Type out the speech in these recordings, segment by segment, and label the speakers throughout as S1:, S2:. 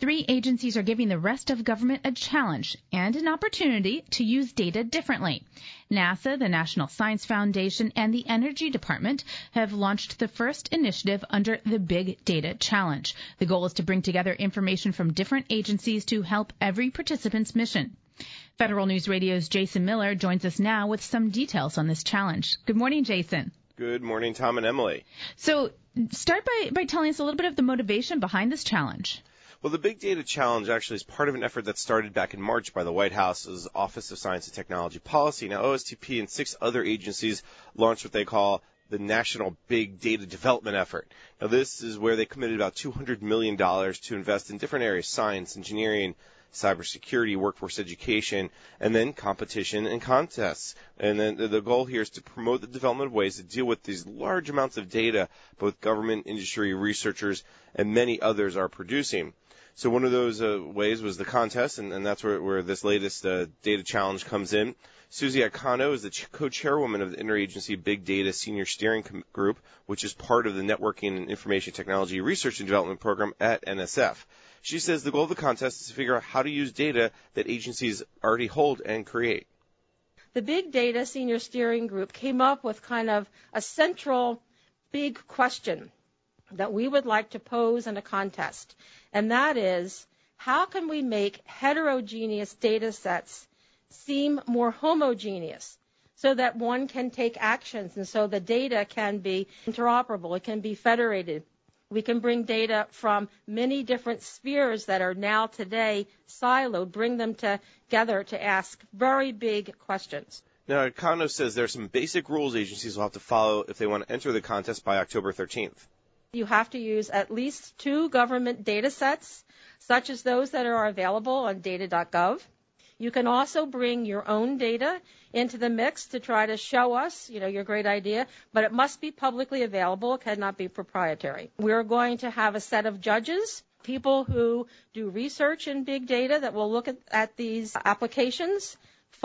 S1: 3 agencies are giving the rest of government a challenge and an opportunity to use data differently. NASA, the National Science Foundation, and the Energy Department have launched the first initiative under the Big Data Challenge. The goal is to bring together information from different agencies to help every participant's mission. Federal News Radio's Jason Miller joins us now with some details on this challenge. Good morning, Jason.
S2: Good morning, Tom and Emily.
S1: So start by telling us a little bit of the motivation behind this challenge.
S2: Well, the Big Data Challenge actually is part of an effort that started back in March by the White House's Office of Science and Technology Policy. Now, OSTP and 6 other agencies launched what they call the National Big Data Development Effort. Now, this is where they committed about $200 million to invest in different areas: science, engineering, cybersecurity, workforce education, and then competition and contests. And then the goal here is to promote the development of ways to deal with these large amounts of data both government, industry, researchers, and many others are producing. So one of those ways was the contest, and that's where this latest data challenge comes in. Susie Aikano is the co-chairwoman of the Interagency Big Data Senior Steering Group, which is part of the Networking and Information Technology Research and Development Program at NSF. She says the goal of the contest is to figure out how to use data that agencies already hold and create.
S3: The Big Data Senior Steering Group came up with kind of a central big question that we would like to pose in a contest, and that is, how can we make heterogeneous data sets seem more homogeneous so that one can take actions and so the data can be interoperable, it can be federated. We can bring data from many different spheres that are now today siloed, bring them together to ask very big questions.
S2: Now, Aikano says there are some basic rules agencies will have to follow if they want to enter the contest by October 13th.
S3: You have to use at least 2 government data sets, such as those that are available on data.gov. You can also bring your own data into the mix to try to show us, your great idea, but it must be publicly available. It cannot be proprietary. We're going to have a set of judges, people who do research in big data that will look at these applications.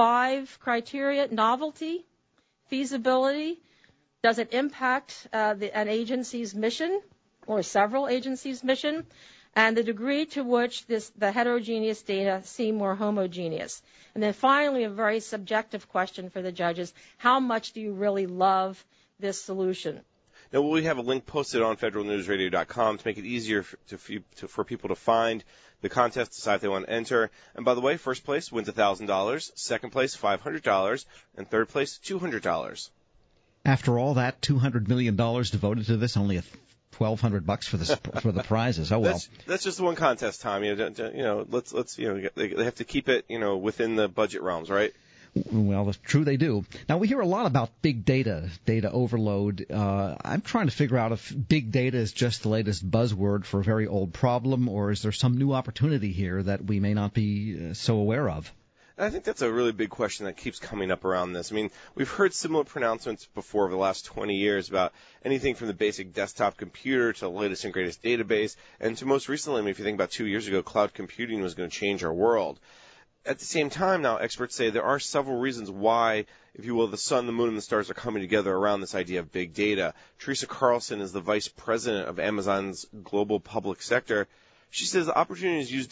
S3: 5 criteria: novelty, feasibility. Does it impact an agency's mission or several agencies' mission? And the degree to which the heterogeneous data seem more homogeneous. And then finally, a very subjective question for the judges: how much do you really love this solution?
S2: Now, we have a link posted on federalnewsradio.com to make it easier for people to find the contest, decide if they want to enter. And by the way, first place wins $1,000, second place $500, and third place $200.
S4: After all that $200 million devoted to this, only $1,200 for the prizes. Oh well.
S2: That's just one contest, Tom. Let's they have to keep it within the budget realms, right?
S4: Well, it's true they do. Now, we hear a lot about big data overload. I'm trying to figure out if big data is just the latest buzzword for a very old problem, or is there some new opportunity here that we may not be so aware of?
S2: I think that's a really big question that keeps coming up around this. I mean, we've heard similar pronouncements before over the last 20 years about anything from the basic desktop computer to the latest and greatest database, and to most recently, if you think about 2 years ago, cloud computing was going to change our world. At the same time now, experts say there are several reasons why, if you will, the sun, the moon, and the stars are coming together around this idea of big data. Teresa Carlson is the vice president of Amazon's global public sector. She says the opportunities to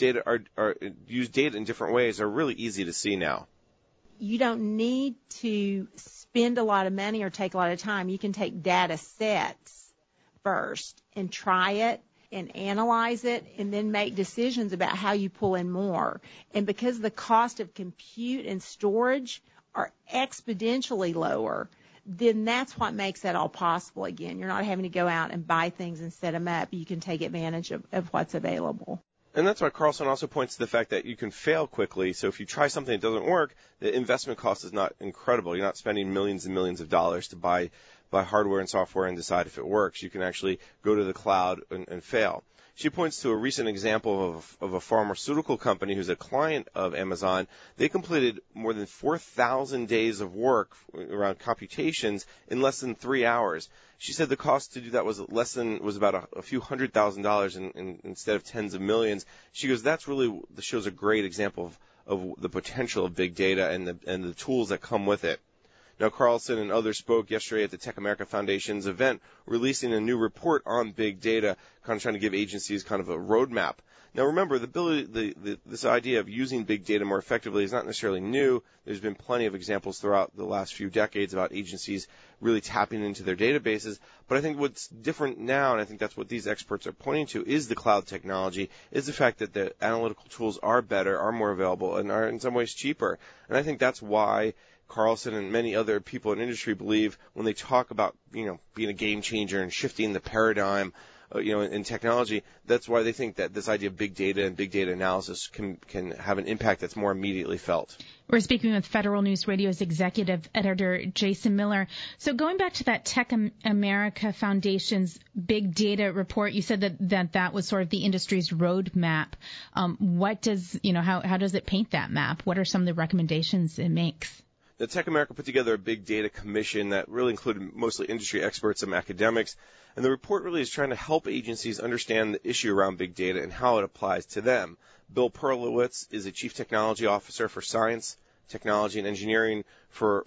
S2: use data in different ways are really easy to see now.
S5: You don't need to spend a lot of money or take a lot of time. You can take data sets first and try it and analyze it and then make decisions about how you pull in more. And because the cost of compute and storage are exponentially lower, then that's what makes that all possible again. You're not having to go out and buy things and set them up. You can take advantage of what's available.
S2: And that's why Carlson also points to the fact that you can fail quickly. So if you try something that doesn't work, the investment cost is not incredible. You're not spending millions and millions of dollars to buy hardware and software and decide if it works. You can actually go to the cloud and fail. She points to a recent example of a pharmaceutical company who's a client of Amazon. They completed more than 4,000 days of work around computations in less than 3 hours. She said the cost to do that was about a few $100,000 instead of tens of millions. She goes, that shows a great example of the potential of big data and the tools that come with it. Now, Carlson and others spoke yesterday at the Tech America Foundation's event, releasing a new report on big data, kind of trying to give agencies kind of a roadmap. Now, remember, this idea of using big data more effectively is not necessarily new. There's been plenty of examples throughout the last few decades about agencies really tapping into their databases. But I think what's different now, and I think that's what these experts are pointing to, is the cloud technology, is the fact that the analytical tools are better, are more available, and are in some ways cheaper. And I think that's why Carlson and many other people in industry believe when they talk about, being a game changer and shifting the paradigm, in technology, that's why they think that this idea of big data and big data analysis can have an impact that's more immediately felt.
S1: We're speaking with Federal News Radio's executive editor, Jason Miller. So going back to that Tech America Foundation's big data report, you said that was sort of the industry's roadmap. What does, how does it paint that map? What are some of the recommendations it makes?
S2: The Tech America put together a big data commission that really included mostly industry experts and academics, and the report really is trying to help agencies understand the issue around big data and how it applies to them. Bill Perlowitz is a chief technology officer for science, technology, and engineering for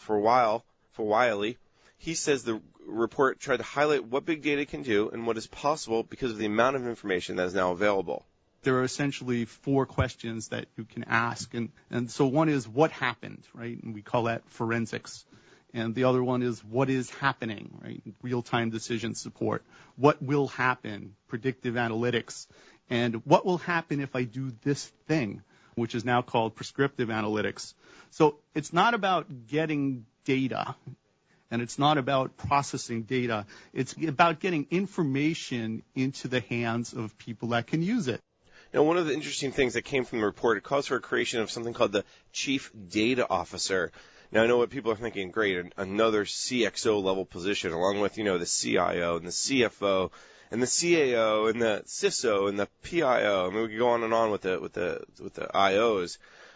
S2: Wiley. He says the report tried to highlight what big data can do and what is possible because of the amount of information that is now available.
S6: There are essentially 4 questions that you can ask. And so one is what happened, right? And we call that forensics. And the other one is what is happening, right? Real-time decision support. What will happen? Predictive analytics. And what will happen if I do this thing, which is now called prescriptive analytics. So it's not about getting data, and it's not about processing data. It's about getting information into the hands of people that can use it.
S2: Now, one of the interesting things that came from the report, it calls for a creation of something called the Chief Data Officer. Now, I know what people are thinking, great, another CXO level position, along with, the CIO and the CFO and the CAO and the CISO and the PIO. I mean, we could go on and on with the IOs.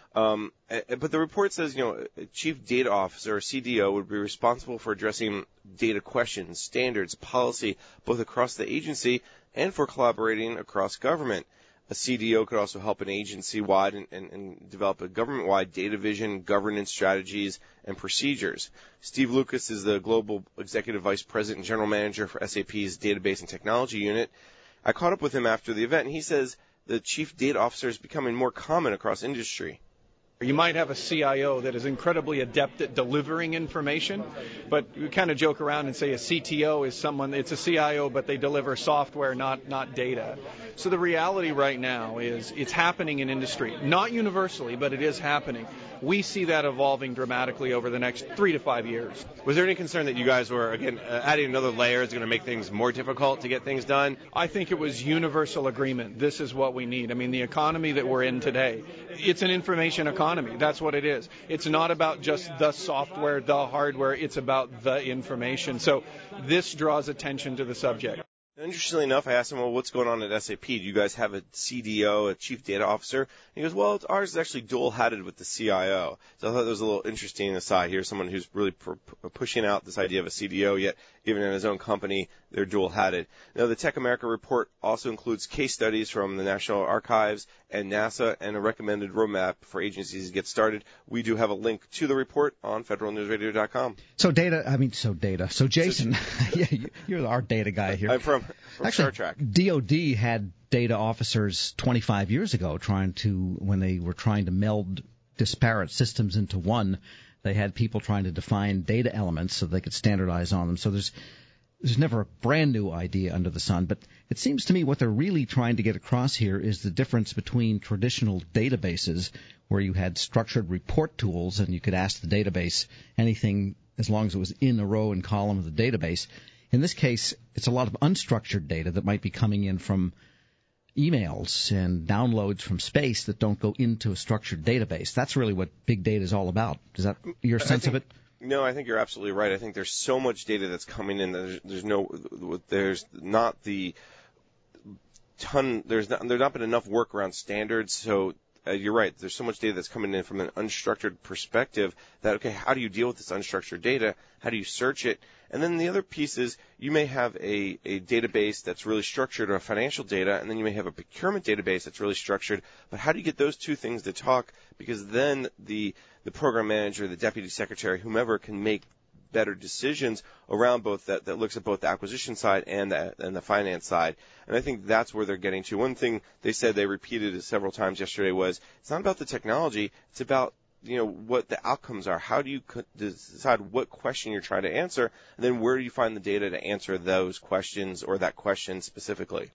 S2: But the report says, a Chief Data Officer, or CDO, would be responsible for addressing data questions, standards, policy, both across the agency and for collaborating across government. A CDO could also help an agency-wide and develop a government-wide data vision, governance strategies, and procedures. Steve Lucas is the Global Executive Vice President and General Manager for SAP's Database and Technology Unit. I caught up with him after the event, and he says the Chief Data Officer is becoming more common across industry.
S7: You might have a CIO that is incredibly adept at delivering information, but we kind of joke around and say a CTO is someone, it's a CIO, but they deliver software, not data. So the reality right now is it's happening in industry. Not universally, but it is happening. We see that evolving dramatically over the next 3 to 5 years.
S2: Was there any concern that you guys were, again, adding another layer is going to make things more difficult to get things done?
S7: I think it was universal agreement. This is what we need. I mean, the economy that we're in today, it's an information economy. That's what it is. It's not about just the software, the hardware. It's about the information. So this draws attention to the subject.
S2: Interestingly enough, I asked him, well, what's going on at SAP? Do you guys have a CDO, a Chief Data Officer? And he goes, well, ours is actually dual-hatted with the CIO. So I thought that was a little interesting aside here, someone who's really pushing out this idea of a CDO, yet even in his own company, they're dual-hatted. Now, the Tech America report also includes case studies from the National Archives and NASA and a recommended roadmap for agencies to get started. We do have a link to the report on federalnewsradio.com.
S4: So Jason, yeah, you're our data guy here.
S2: I'm from Star Trek.
S4: DOD had data officers 25 years ago when they were trying to meld disparate systems into one. They had people trying to define data elements so they could standardize on them. So there's never a brand new idea under the sun, but it seems to me what they're really trying to get across here is the difference between traditional databases where you had structured report tools and you could ask the database anything as long as it was in a row and column of the database. In this case, it's a lot of unstructured data that might be coming in from emails and downloads from space that don't go into a structured database. That's really what big data is all about. Is that your sense of it?
S2: No, I think you're absolutely right. I think there's so much data that's coming in that there's not been enough work around standards. So you're right. There's so much data that's coming in from an unstructured perspective that, okay, how do you deal with this unstructured data? How do you search it? And then the other piece is you may have a database that's really structured or financial data, and then you may have a procurement database that's really structured. But how do you get those two things to talk? Because then the program manager, the deputy secretary, whomever can make better decisions around both that looks at both the acquisition side and the finance side. And I think that's where they're getting to. One thing they said, they repeated it several times yesterday, was it's not about the technology, it's about what the outcomes are. How do you decide what question you're trying to answer, and then where do you find the data to answer those questions or that question specifically?